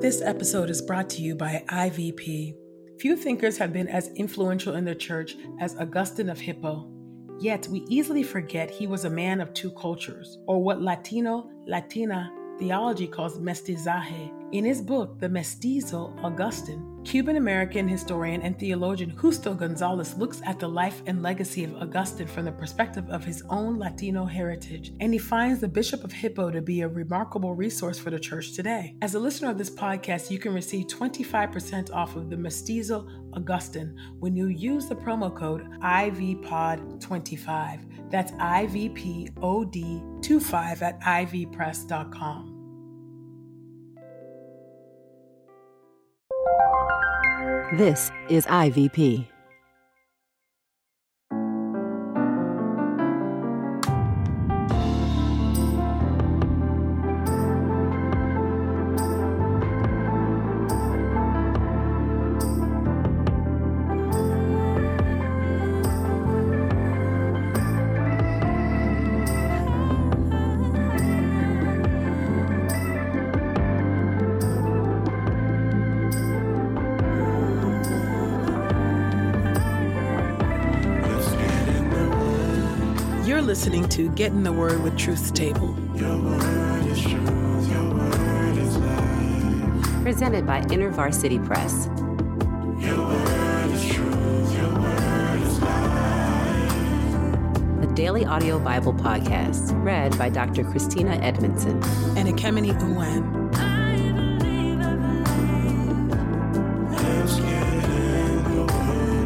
This episode is brought to you by IVP. Few thinkers have been as influential in the church as Augustine of Hippo. Yet we easily forget he was a man of two cultures, or what Latina theology calls mestizaje. In his book, The Mestizo Augustine, Cuban-American historian and theologian Justo Gonzalez looks at the life and legacy of Augustine from the perspective of his own Latino heritage, and he finds the Bishop of Hippo to be a remarkable resource for the church today. As a listener of this podcast, you can receive 25% off of The Mestizo Augustine when you use the promo code IVPOD25. That's IVPOD25 at ivpress.com. This is IVP. You're listening to Get in the Word with Truth's Table. Your word is truth, your word is life. Presented by InterVarsity Press. Your word is truth, your word is life. A daily audio Bible podcast read by Dr. Christina Edmondson And Ekemini Uwan. Let's get in the word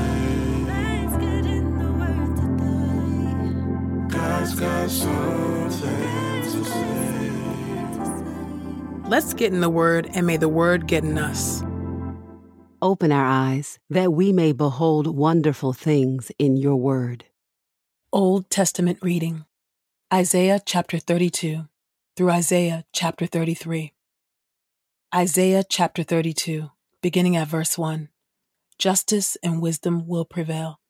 today. God's got something to say. Let's get in the Word, and may the Word get in us. Open our eyes that we may behold wonderful things in your word. Old Testament reading, Isaiah chapter 32 through Isaiah chapter 33. Isaiah chapter 32, beginning at verse 1. Justice and wisdom will prevail.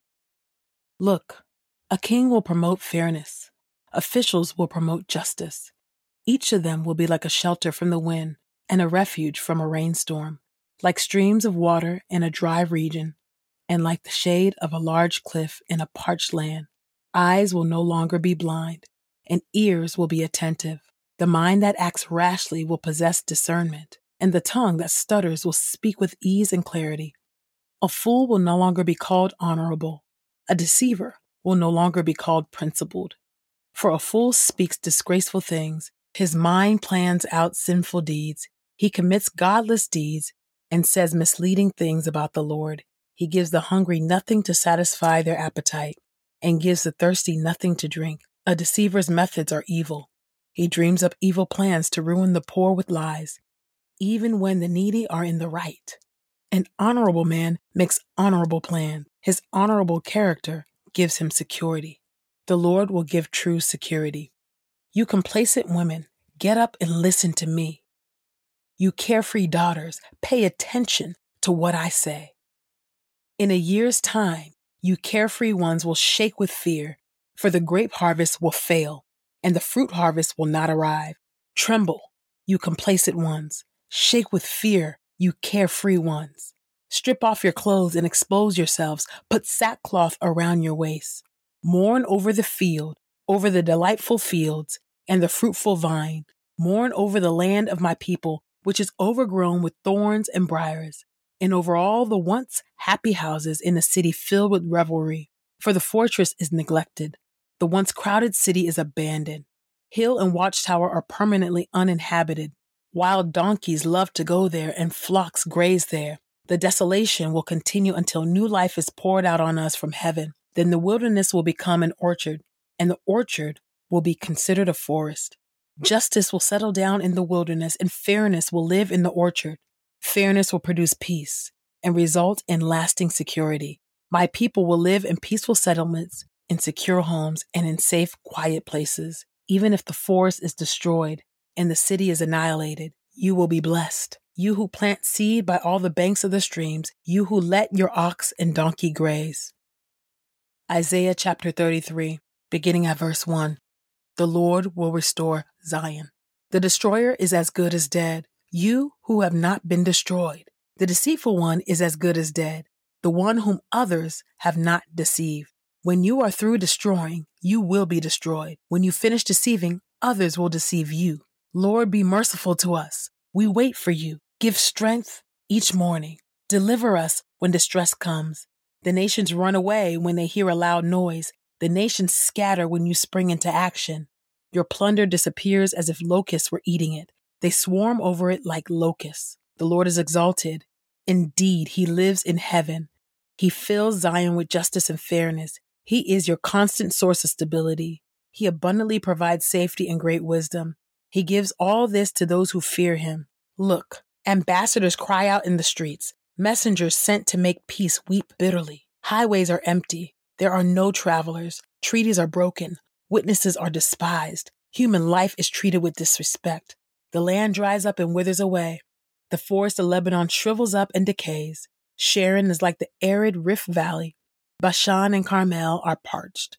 Look, a king will promote fairness. Officials will promote justice. Each of them will be like a shelter from the wind and a refuge from a rainstorm, like streams of water in a dry region, and like the shade of a large cliff in a parched land. Eyes will no longer be blind, and ears will be attentive. The mind that acts rashly will possess discernment, and the tongue that stutters will speak with ease and clarity. A fool will no longer be called honorable. A deceiver will no longer be called principled. For a fool speaks disgraceful things. His mind plans out sinful deeds. He commits godless deeds and says misleading things about the Lord. He gives the hungry nothing to satisfy their appetite and gives the thirsty nothing to drink. A deceiver's methods are evil. He dreams up evil plans to ruin the poor with lies, even when the needy are in the right. An honorable man makes honorable plans. His honorable character gives him security. The Lord will give true security. You complacent women, get up and listen to me. You carefree daughters, pay attention to what I say. In a year's time, you carefree ones will shake with fear, for the grape harvest will fail, and the fruit harvest will not arrive. Tremble, you complacent ones. Shake with fear, you carefree ones. Strip off your clothes and expose yourselves. Put sackcloth around your waists. Mourn over the field, over the delightful fields and the fruitful vine. Mourn over the land of my people, which is overgrown with thorns and briars, and over all the once happy houses in the city filled with revelry. For the fortress is neglected. The once crowded city is abandoned. Hill and watchtower are permanently uninhabited. Wild donkeys love to go there, and flocks graze there. The desolation will continue until new life is poured out on us from heaven. Then the wilderness will become an orchard, and the orchard will be considered a forest. Justice will settle down in the wilderness, and fairness will live in the orchard. Fairness will produce peace and result in lasting security. My people will live in peaceful settlements, in secure homes, and in safe, quiet places. Even if the forest is destroyed and the city is annihilated, you will be blessed. You who plant seed by all the banks of the streams, you who let your ox and donkey graze. Isaiah chapter 33, beginning at verse 1. The Lord will restore Zion. The destroyer is as good as dead. You who have not been destroyed. The deceitful one is as good as dead, the one whom others have not deceived. When you are through destroying, you will be destroyed. When you finish deceiving, others will deceive you. Lord, be merciful to us. We wait for you. Give strength each morning. Deliver us when distress comes. The nations run away when they hear a loud noise. The nations scatter when you spring into action. Your plunder disappears as if locusts were eating it. They swarm over it like locusts. The Lord is exalted. Indeed, he lives in heaven. He fills Zion with justice and fairness. He is your constant source of stability. He abundantly provides safety and great wisdom. He gives all this to those who fear him. Look, ambassadors cry out in the streets. Messengers sent to make peace weep bitterly. Highways are empty. There are no travelers. Treaties are broken. Witnesses are despised. Human life is treated with disrespect. The land dries up and withers away. The forest of Lebanon shrivels up and decays. Sharon is like the arid Rift Valley. Bashan and Carmel are parched.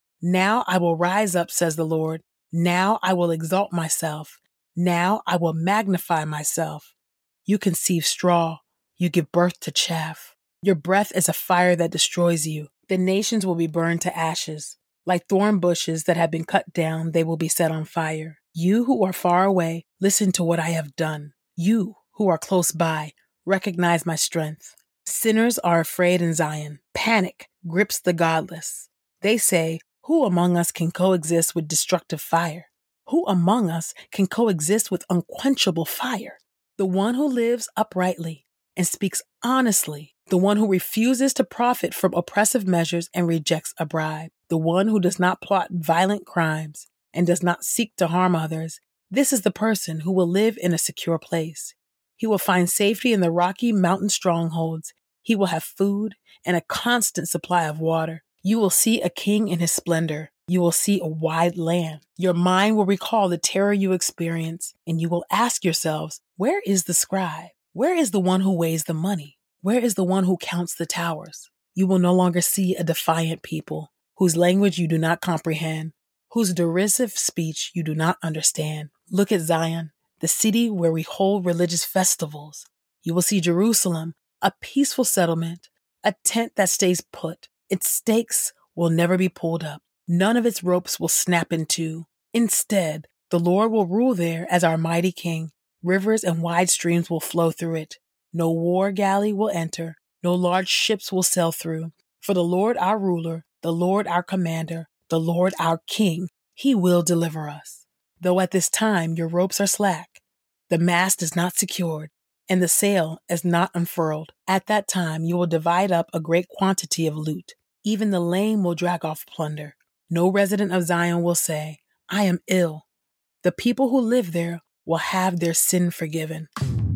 Now I will rise up, says the Lord. Now I will exalt myself. Now I will magnify myself. You conceive straw. You give birth to chaff. Your breath is a fire that destroys you. The nations will be burned to ashes. Like thorn bushes that have been cut down, they will be set on fire. You who are far away, listen to what I have done. You who are close by, recognize my strength. Sinners are afraid in Zion. Panic grips the godless. They say, who among us can coexist with destructive fire? Who among us can coexist with unquenchable fire? The one who lives uprightly and speaks honestly, the one who refuses to profit from oppressive measures and rejects a bribe, the one who does not plot violent crimes and does not seek to harm others. This is the person who will live in a secure place. He will find safety in the rocky mountain strongholds. He will have food and a constant supply of water. You will see a king in his splendor. You will see a wide land. Your mind will recall the terror you experience, and you will ask yourselves, where is the scribe? Where is the one who weighs the money? Where is the one who counts the towers? You will no longer see a defiant people, whose language you do not comprehend, whose derisive speech you do not understand. Look at Zion, the city where we hold religious festivals. You will see Jerusalem, a peaceful settlement, a tent that stays put. Its stakes will never be pulled up. None of its ropes will snap in two. Instead, the Lord will rule there as our mighty king. Rivers and wide streams will flow through it. No war galley will enter. No large ships will sail through. For the Lord our ruler, the Lord our commander, the Lord our king, he will deliver us. Though at this time your ropes are slack, the mast is not secured, and the sail is not unfurled. At that time you will divide up a great quantity of loot. Even the lame will drag off plunder. No resident of Zion will say, I am ill. The people who live there will have their sin forgiven.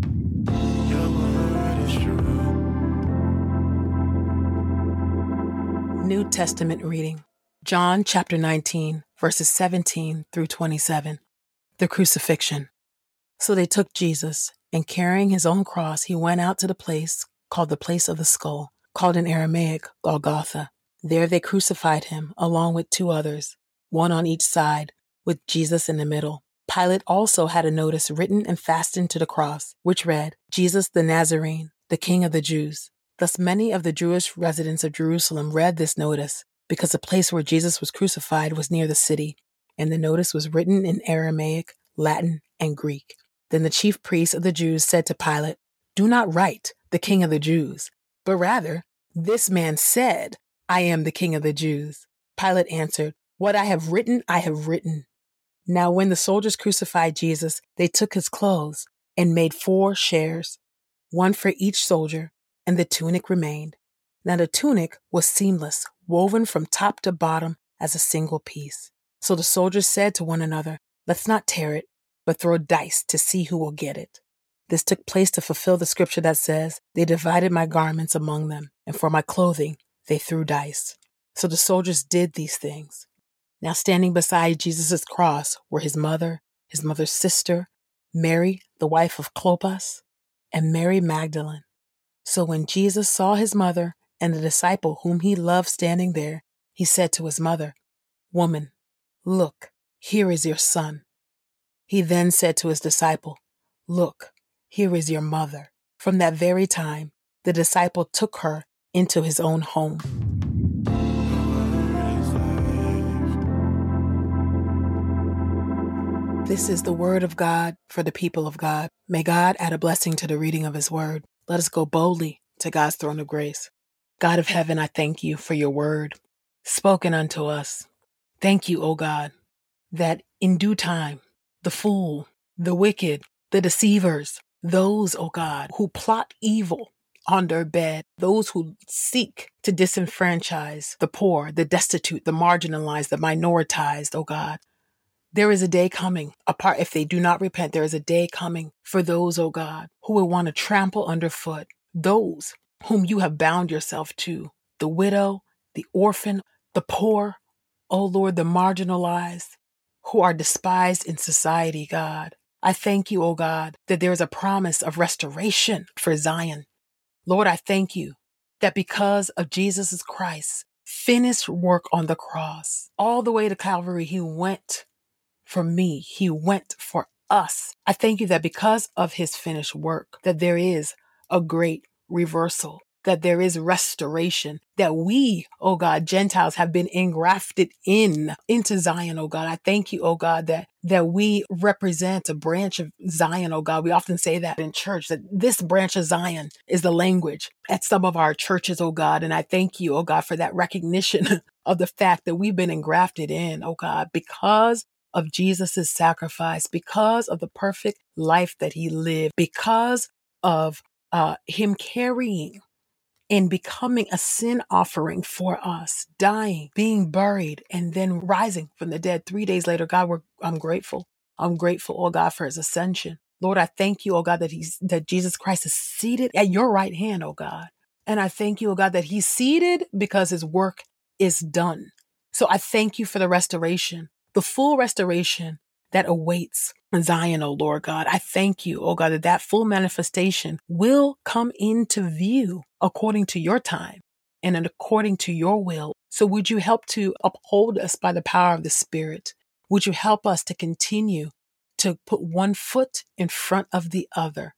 Your word is true. New Testament reading. John chapter 19, verses 17 through 27. The crucifixion. So they took Jesus, and carrying his own cross, he went out to the place called the place of the skull, called in Aramaic Golgotha. There they crucified him, along with two others, one on each side, with Jesus in the middle. Pilate also had a notice written and fastened to the cross, which read, Jesus the Nazarene, the King of the Jews. Thus many of the Jewish residents of Jerusalem read this notice, because the place where Jesus was crucified was near the city, and the notice was written in Aramaic, Latin, and Greek. Then the chief priests of the Jews said to Pilate, do not write, the King of the Jews, but rather, this man said, I am the King of the Jews. Pilate answered, what I have written, I have written. Now when the soldiers crucified Jesus, they took his clothes and made 4 shares, one for each soldier, and the tunic remained. Now the tunic was seamless, woven from top to bottom as a single piece. So the soldiers said to one another, let's not tear it, but throw dice to see who will get it. This took place to fulfill the scripture that says, they divided my garments among them, and for my clothing they threw dice. So the soldiers did these things. Now standing beside Jesus' cross were his mother's sister, Mary, the wife of Clopas, and Mary Magdalene. So when Jesus saw his mother and the disciple whom he loved standing there, he said to his mother, woman, look, here is your son. He then said to his disciple, look, Here is your mother. From that very time, the disciple took her into his own home. This is the word of God for the people of God. May God add a blessing to the reading of his word. Let us go boldly to God's throne of grace. God of heaven, I thank you for your word spoken unto us. Thank you, O God, that in due time, the fool, the wicked, the deceivers, those, O God, who plot evil on their bed, those who seek to disenfranchise the poor, the destitute, the marginalized, the minoritized, O God, there is a day coming, apart if they do not repent, there is a day coming for those, O God, who will want to trample underfoot those whom you have bound yourself to, the widow, the orphan, the poor, O Lord, the marginalized, who are despised in society, God. I thank you, O God, that there is a promise of restoration for Zion. Lord, I thank you that because of Jesus Christ's finished work on the cross, all the way to Calvary, he went for me. He went for us. I thank you that because of his finished work, that there is a great reversal, that there is restoration, that we, oh God, Gentiles have been engrafted into Zion, oh God. I thank you, oh God, that we represent a branch of Zion, oh God. We often say that in church, that this branch of Zion is the language at some of our churches, oh God. And I thank you, oh God, for that recognition of the fact that we've been engrafted in, oh God, because of Jesus' sacrifice, because of the perfect life that he lived, because of him carrying and becoming a sin offering for us, dying, being buried, and then rising from the dead 3 days later. God, I'm grateful. I'm grateful, oh God, for his ascension. Lord, I thank you, oh God, that Jesus Christ is seated at your right hand, oh God. And I thank you, oh God, that he's seated because his work is done. So I thank you for the restoration, the full restoration that awaits Zion, oh Lord God. I thank you, oh God, that full manifestation will come into view according to your time and according to your will. So would you help to uphold us by the power of the Spirit? Would you help us to continue to put one foot in front of the other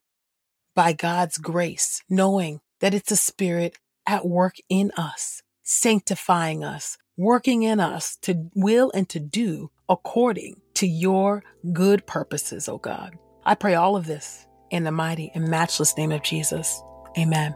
by God's grace, knowing that it's a Spirit at work in us, sanctifying us, working in us to will and to do according to your good purposes, oh God. I pray all of this in the mighty and matchless name of Jesus. Amen.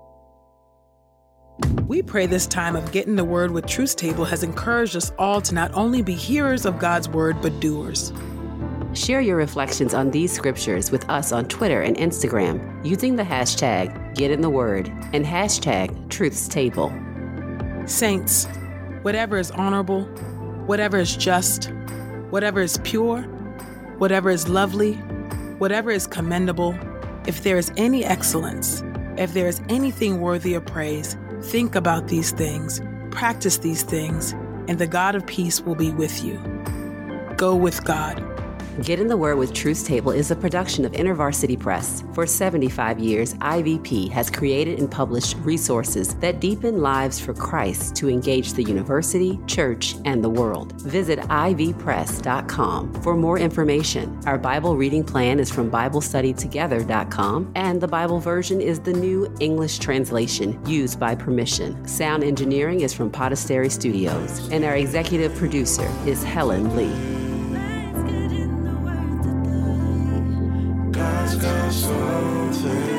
We pray this time of Getting the Word with Truth Table has encouraged us all to not only be hearers of God's Word, but doers. Share your reflections on these scriptures with us on Twitter and Instagram using the hashtag #GetInTheWord and hashtag #TruthsTable. Saints, whatever is honorable, whatever is just, whatever is pure, whatever is lovely, whatever is commendable, if there is any excellence, if there is anything worthy of praise, think about these things, practice these things, and the God of peace will be with you. Go with God. Get in the Word with Truth Table is a production of InterVarsity Press. For 75 years, IVP has created and published resources that deepen lives for Christ to engage the university, church, and the world. Visit ivpress.com for more information. Our Bible reading plan is from BibleStudyTogether.com, and the Bible version is the New English translation used by permission. Sound engineering is from Podastery Studios, and our executive producer is Helen Lee. God's got something